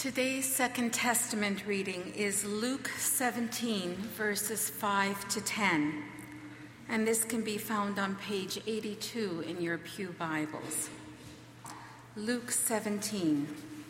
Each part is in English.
Today's Second Testament reading is Luke 17, verses 5 to 10, and this can be found on page 82 in your pew Bibles. Luke 17.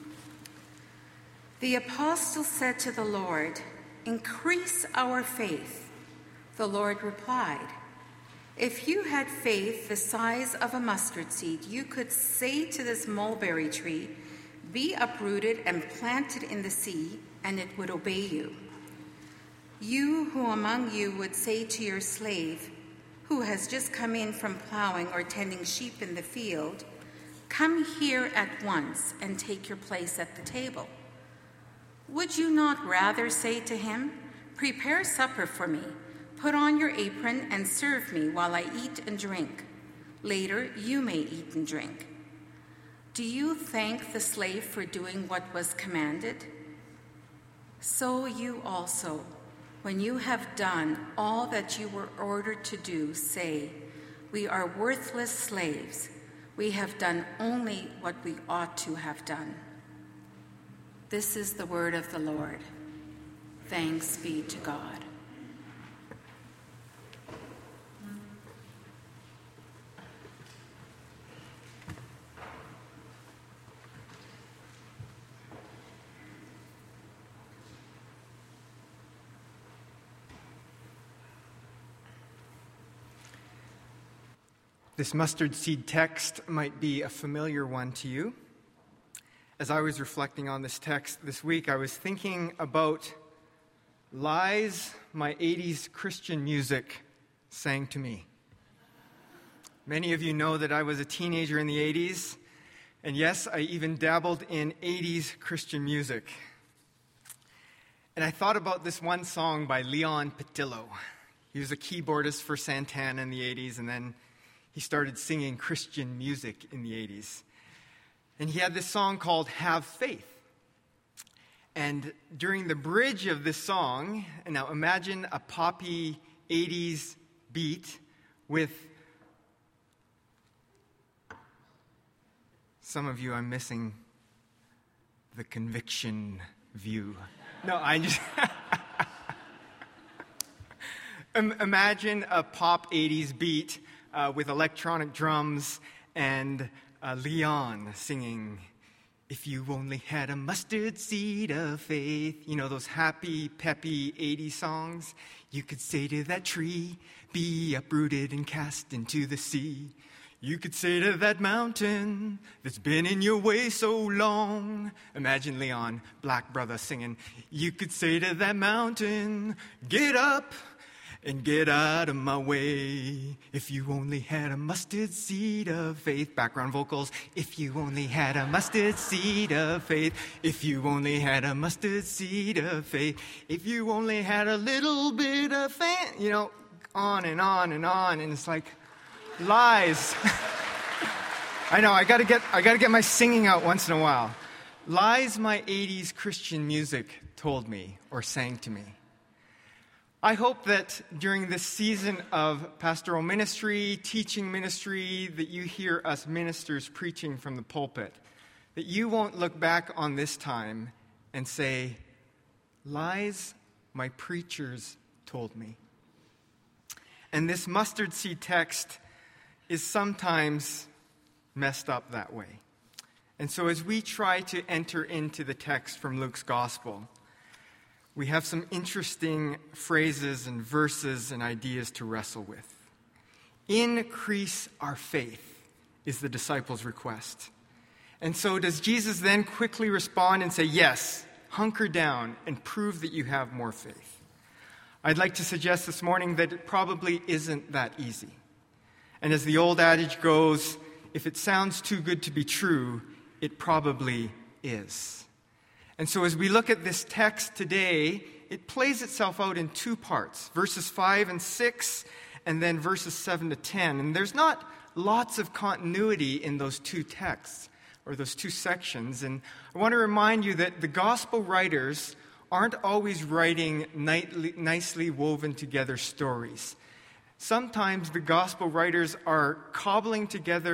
The apostle said to the Lord, "Increase our faith." The Lord replied, "If you had faith the size of a mustard seed, you could say to this mulberry tree, 'Be uprooted and planted in the sea,' and it would obey you. You who among you would say to your slave, who has just come in from plowing or tending sheep in the field, 'Come here at once and take your place at the table,' would you not rather say to him, 'Prepare supper for me, put on your apron and serve me while I eat and drink. Later you may eat and drink'? Do you thank the slave for doing what was commanded? So you also, when you have done all that you were ordered to do, say, 'We are worthless slaves. We have done only what we ought to have done.'" This is the word of the Lord. Thanks be to God. This mustard seed text might be a familiar one to you. As I was reflecting on this text this week, I was thinking about lies my 80s Christian music sang to me. Many of you know that I was a teenager in the 80s, and yes, I even dabbled in 80s Christian music. And I thought about this one song by Leon Patillo. He was a keyboardist for Santana in the 80s, and then he started singing Christian music in the 80s. And he had this song called "Have Faith." And during the bridge of this song, and now imagine a poppy 80s beat with, some of you, I'm missing the conviction view. No, I just... Imagine a pop 80s beat with electronic drums and Leon singing, "If you only had a mustard seed of faith." You know, those happy, peppy 80s songs. "You could say to that tree, 'Be uprooted and cast into the sea.' You could say to that mountain that's been in your way so long." Imagine Leon, Black Brother, singing, "You could say to that mountain, 'Get up and get out of my way. If you only had a mustard seed of faith.'" Background vocals. "If you only had a mustard seed of faith. If you only had a mustard seed of faith. If you only had a little bit of faith." You know, on and on and on. And it's like, lies. I know, I gotta get my singing out once in a while. Lies my 80s Christian music told me or sang to me. I hope that during this season of pastoral ministry, teaching ministry, that you hear us ministers preaching from the pulpit, that you won't look back on this time and say, "Lies my preachers told me." And this mustard seed text is sometimes messed up that way. And so as we try to enter into the text from Luke's gospel, we have some interesting phrases and verses and ideas to wrestle with. Increase our faith is the disciples' request. And so does Jesus then quickly respond and say, "Yes, hunker down and prove that you have more faith"? I'd like to suggest this morning that it probably isn't that easy. And as the old adage goes, if it sounds too good to be true, it probably is. And so as we look at this text today, it plays itself out in two parts, verses 5 and 6, and then verses 7 to 10. And there's not lots of continuity in those two texts, or those two sections. And I want to remind you that the gospel writers aren't always writing nicely woven together stories. Sometimes the gospel writers are cobbling together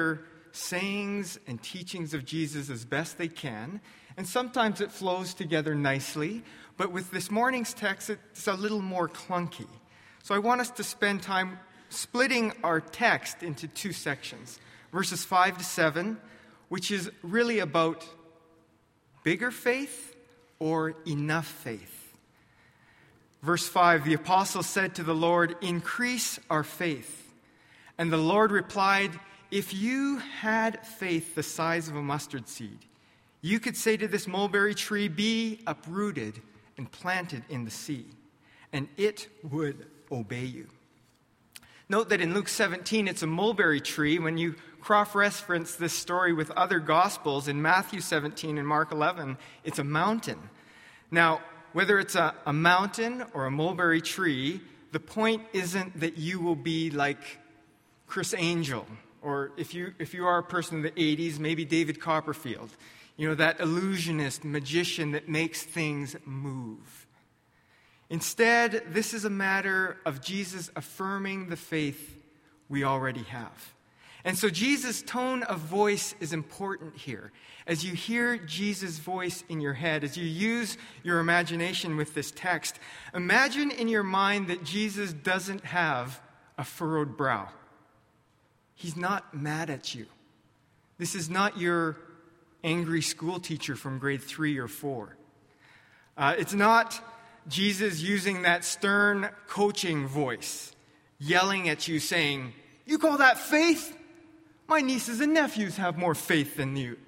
sayings and teachings of Jesus as best they can, and sometimes it flows together nicely, but with this morning's text, it's a little more clunky. So I want us to spend time splitting our text into two sections, verses 5 to 7, which is really about bigger faith or enough faith. Verse 5, the apostle said to the Lord, "Increase our faith." And the Lord replied, "If you had faith the size of a mustard seed, you could say to this mulberry tree, 'Be uprooted and planted in the sea,' and it would obey you." Note that in Luke 17, it's a mulberry tree. When you cross-reference this story with other Gospels, in Matthew 17 and Mark 11, it's a mountain. Now, whether it's a mountain or a mulberry tree, the point isn't that you will be like Chris Angel, or if you are a person in the 80s, maybe David Copperfield. You know, that illusionist, magician that makes things move. Instead, this is a matter of Jesus affirming the faith we already have. And so Jesus' tone of voice is important here. As you hear Jesus' voice in your head, as you use your imagination with this text, imagine in your mind that Jesus doesn't have a furrowed brow. He's not mad at you. This is not your angry school teacher from grade 3 or 4. It's not Jesus using that stern coaching voice, yelling at you saying, "You call that faith? My nieces and nephews have more faith than you."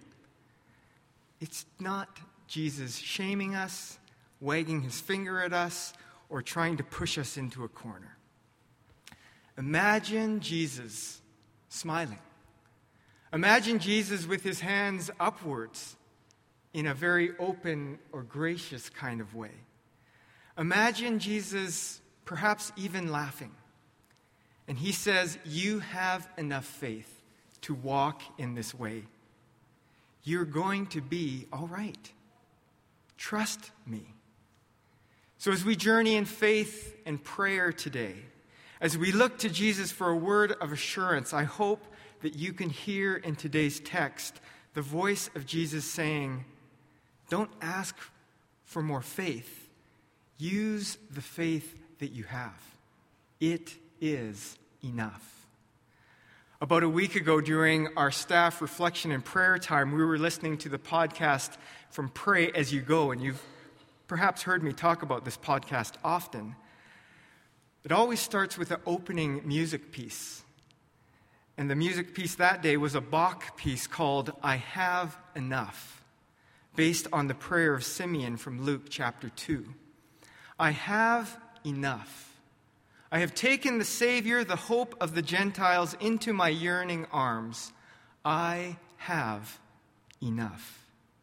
It's not Jesus shaming us, wagging his finger at us, or trying to push us into a corner. Imagine Jesus smiling. Imagine Jesus with his hands upwards in a very open or gracious kind of way. Imagine Jesus perhaps even laughing. And he says, "You have enough faith to walk in this way. You're going to be all right. Trust me." So as we journey in faith and prayer today, as we look to Jesus for a word of assurance, I hope that you can hear in today's text the voice of Jesus saying, don't ask for more faith. Use the faith that you have. It is enough. About a week ago, during our staff reflection and prayer time, we were listening to the podcast from Pray As You Go, and you've perhaps heard me talk about this podcast often. It always starts with an opening music piece. And the music piece that day was a Bach piece called "I Have Enough," based on the prayer of Simeon from Luke chapter 2. I have enough. I have taken the Savior, the hope of the Gentiles, into my yearning arms. I have enough.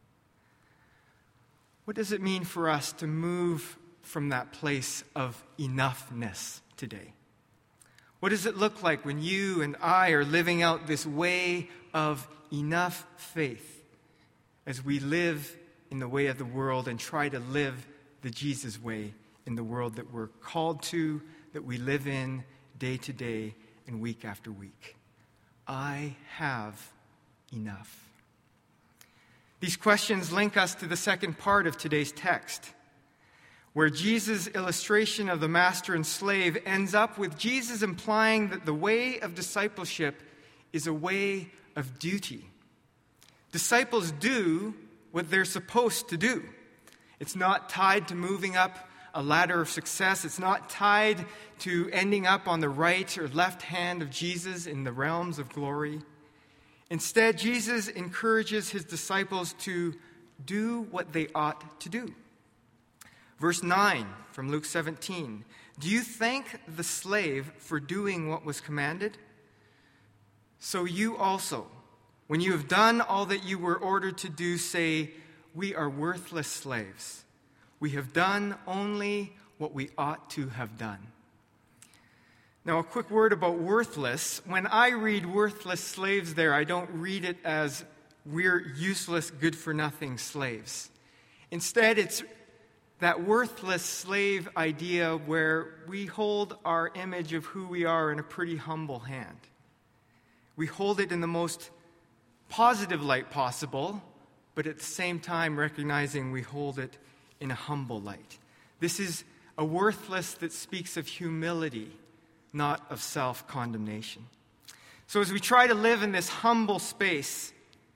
What does it mean for us to move from that place of enoughness today? What does it look like when you and I are living out this way of enough faith as we live in the way of the world and try to live the Jesus way in the world that we're called to, that we live in day to day and week after week? I have enough. These questions link us to the second part of today's text, where Jesus' illustration of the master and slave ends up with Jesus implying that the way of discipleship is a way of duty. Disciples do what they're supposed to do. It's not tied to moving up a ladder of success. It's not tied to ending up on the right or left hand of Jesus in the realms of glory. Instead, Jesus encourages his disciples to do what they ought to do. Verse 9 from Luke 17. Do you thank the slave for doing what was commanded? So you also, when you have done all that you were ordered to do, say, we are worthless slaves. We have done only what we ought to have done. Now, a quick word about worthless. When I read worthless slaves there, I don't read it as we're useless, good-for-nothing slaves. Instead, it's that worthless slave idea where we hold our image of who we are in a pretty humble hand. We hold it in the most positive light possible, but at the same time recognizing we hold it in a humble light. This is a worthless that speaks of humility, not of self-condemnation. So as we try to live in this humble space,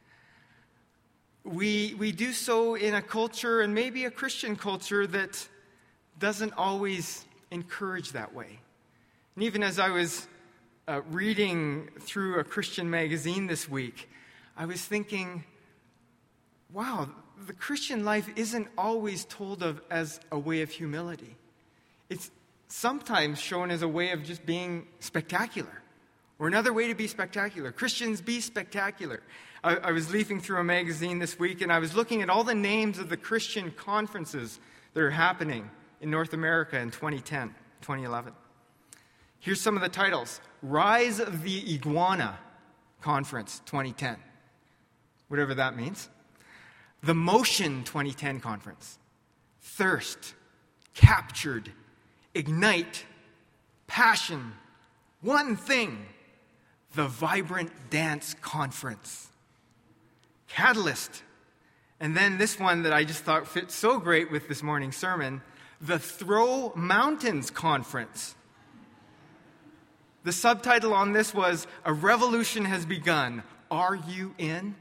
we do so in a culture, and maybe a Christian culture, that doesn't always encourage that way. And even as I was reading through a Christian magazine this week, I was thinking, wow, the Christian life isn't always told of as a way of humility. It's sometimes shown as a way of just being spectacular, or another way to be spectacular. Christians, be spectacular. I was leafing through a magazine this week, and I was looking at all the names of the Christian conferences that are happening in North America in 2010, 2011. Here's some of the titles. Rise of the Iguana Conference 2010. Whatever that means. The Motion 2010 Conference. Thirst. Captured. Ignite. Passion. One Thing. The Vibrant Dance Conference. Catalyst. And then this one that I just thought fit so great with this morning's sermon. The Throw Mountains Conference. The subtitle on this was, A Revolution Has Begun. Are you in?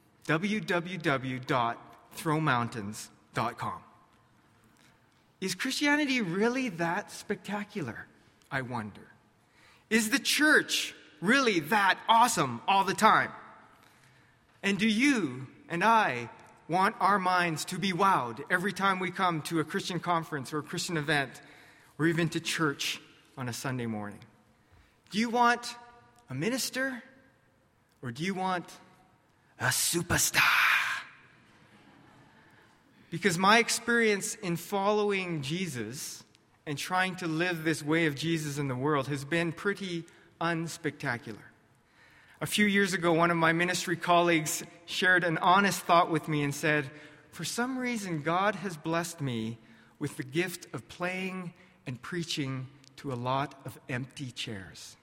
www.throwmountains.com. Is Christianity really that spectacular, I wonder? Is the church really that awesome all the time? And do you and I want our minds to be wowed every time we come to a Christian conference or a Christian event, or even to church on a Sunday morning? Do you want a minister, or do you want a superstar? Because my experience in following Jesus and trying to live this way of Jesus in the world has been pretty unspectacular. A few years ago, one of my ministry colleagues shared an honest thought with me and said, for some reason, God has blessed me with the gift of playing and preaching to a lot of empty chairs.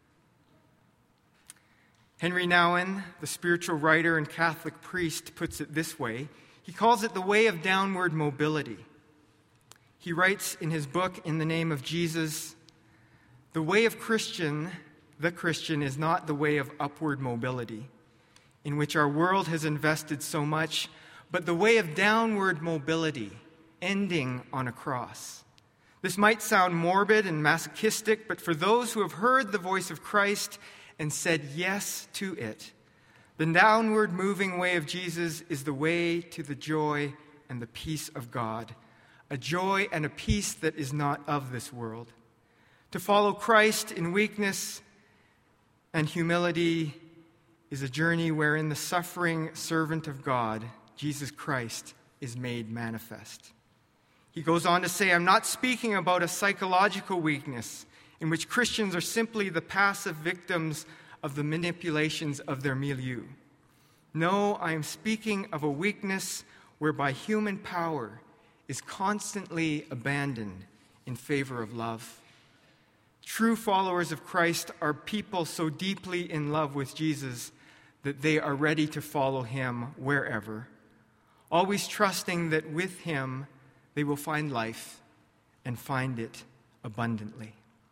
Henry Nouwen, the spiritual writer and Catholic priest, puts it this way. He calls it the way of downward mobility. He writes in his book, In the Name of Jesus, the way of the Christian is not the way of upward mobility, in which our world has invested so much, but the way of downward mobility, ending on a cross. This might sound morbid and masochistic, but for those who have heard the voice of Christ and said yes to it, the downward moving way of Jesus is the way to the joy and the peace of God, a joy and a peace that is not of this world. To follow Christ in weakness and humility is a journey wherein the suffering servant of God, Jesus Christ, is made manifest. He goes on to say, I'm not speaking about a psychological weakness in which Christians are simply the passive victims of the manipulations of their milieu. No, I am speaking of a weakness whereby human power is constantly abandoned in favor of love. True followers of Christ are people so deeply in love with Jesus that they are ready to follow him wherever, always trusting that with him they will find life and find it abundantly.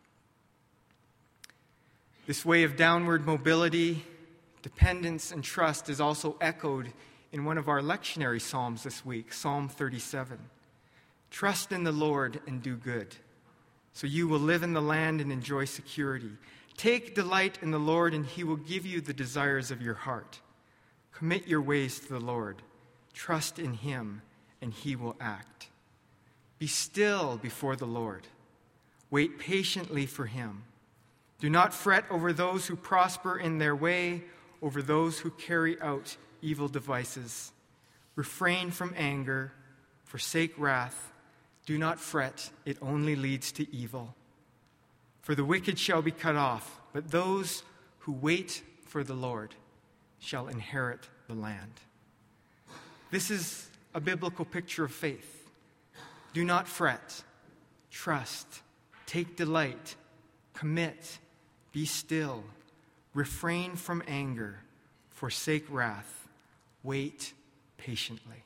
This way of downward mobility, dependence, and trust is also echoed in one of our lectionary psalms this week, Psalm 37. Trust in the Lord and do good, so you will live in the land and enjoy security. Take delight in the Lord, and he will give you the desires of your heart. Commit your ways to the Lord. Trust in him, and he will act. Be still before the Lord. Wait patiently for him. Do not fret over those who prosper in their way, over those who carry out evil devices. Refrain from anger, forsake wrath. Do not fret, it only leads to evil. For the wicked shall be cut off, but those who wait for the Lord shall inherit the land. This is a biblical picture of faith. Do not fret, trust, take delight, commit, be still, refrain from anger, forsake wrath, wait patiently.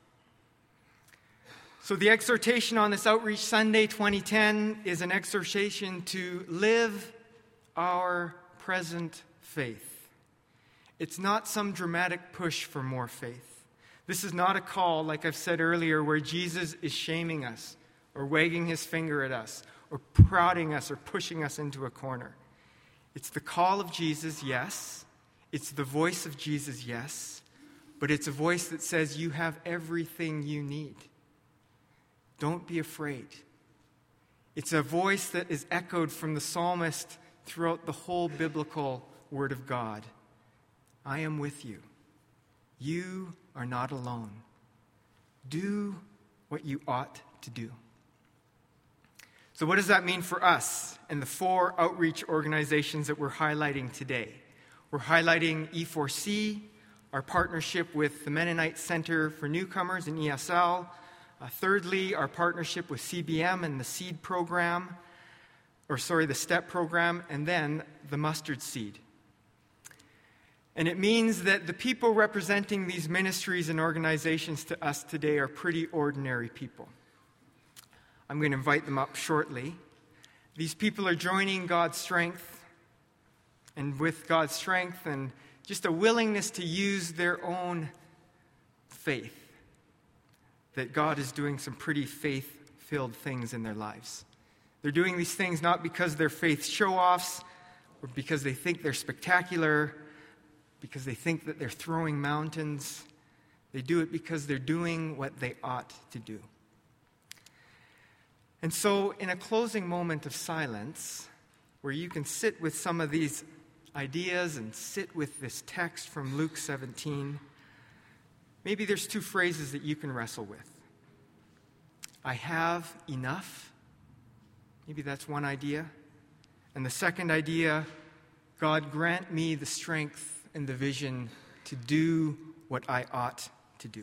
So the exhortation on this Outreach Sunday 2010 is an exhortation to live our present faith. It's not some dramatic push for more faith. This is not a call, like I've said earlier, where Jesus is shaming us or wagging his finger at us or prodding us or pushing us into a corner. It's the call of Jesus, yes. It's the voice of Jesus, yes. But it's a voice that says you have everything you need. Don't be afraid. It's a voice that is echoed from the psalmist throughout the whole biblical Word of God. I am with you. You are not alone. Do what you ought to do. So what does that mean for us and the 4 outreach organizations that we're highlighting today? We're highlighting E4C, our partnership with the Mennonite Center for Newcomers in ESL. Thirdly, our partnership with CBM and the SEED program, the STEP program, and then the Mustard Seed. And it means that the people representing these ministries and organizations to us today are pretty ordinary people. I'm going to invite them up shortly. These people are joining God's strength, and with God's strength and just a willingness to use their own faith, that God is doing some pretty faith-filled things in their lives. They're doing these things not because they're faith show-offs or because they think they're spectacular, because they think that they're throwing mountains. They do it because they're doing what they ought to do. And so, in a closing moment of silence, where you can sit with some of these ideas and sit with this text from Luke 17, maybe there's 2 phrases that you can wrestle with. I have enough. Maybe that's one idea. And the second idea, God grant me the strength and the vision to do what I ought to do.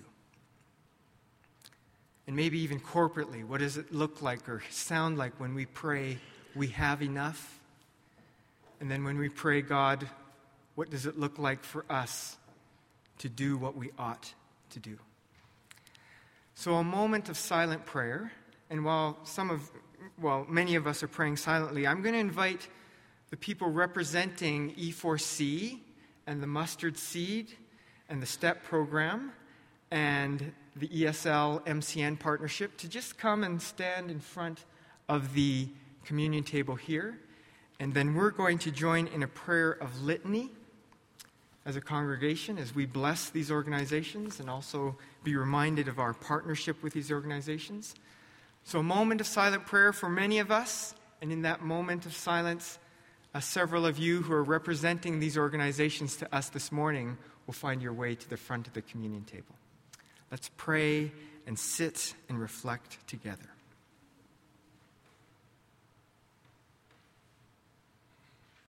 And maybe even corporately, what does it look like or sound like when we pray, we have enough? And then when we pray, God, what does it look like for us to do what we ought to do? So a moment of silent prayer, and while many of us are praying silently, I'm going to invite the people representing E4C and the Mustard Seed and the STEP program and the ESL MCN partnership to just come and stand in front of the communion table here. And then we're going to join in a prayer of litany as a congregation as we bless these organizations and also be reminded of our partnership with these organizations. So a moment of silent prayer for many of us, and in that moment of silence, several of you who are representing these organizations to us this morning will find your way to the front of the communion table. Let's pray and sit and reflect together.